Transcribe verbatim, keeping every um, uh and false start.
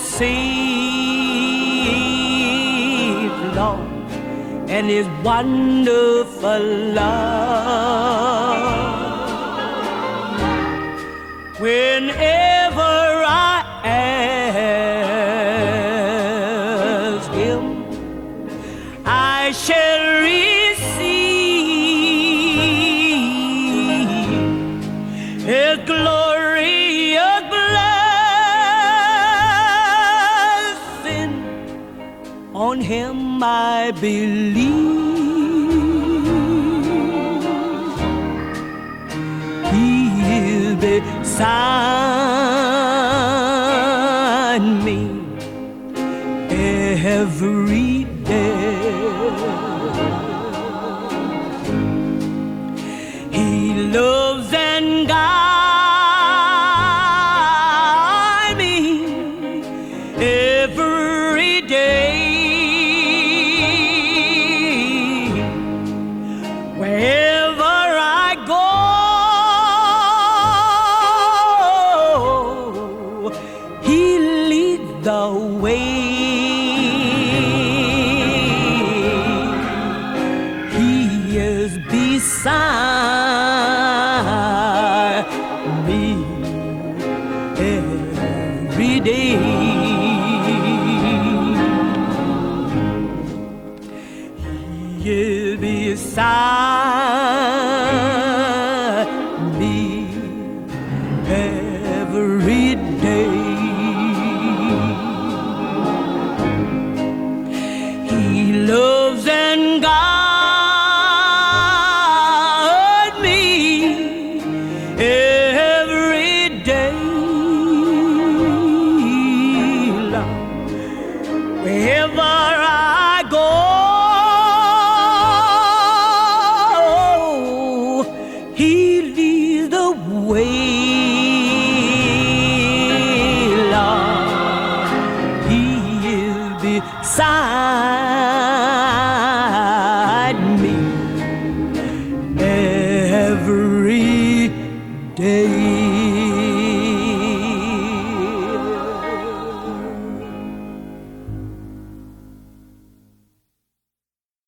safe, Lord, and His wonderful love. Whenever I ask Him, I shall receive His glorious blessing. On Him I believe. He'll beside me every day. He loves and guides me every day. Wherever I go, He leads the way. He is beside me every day. He is beside me every day. He loves and guides me every day. Lord, wherever I go, He leads the way. Lord, He is beside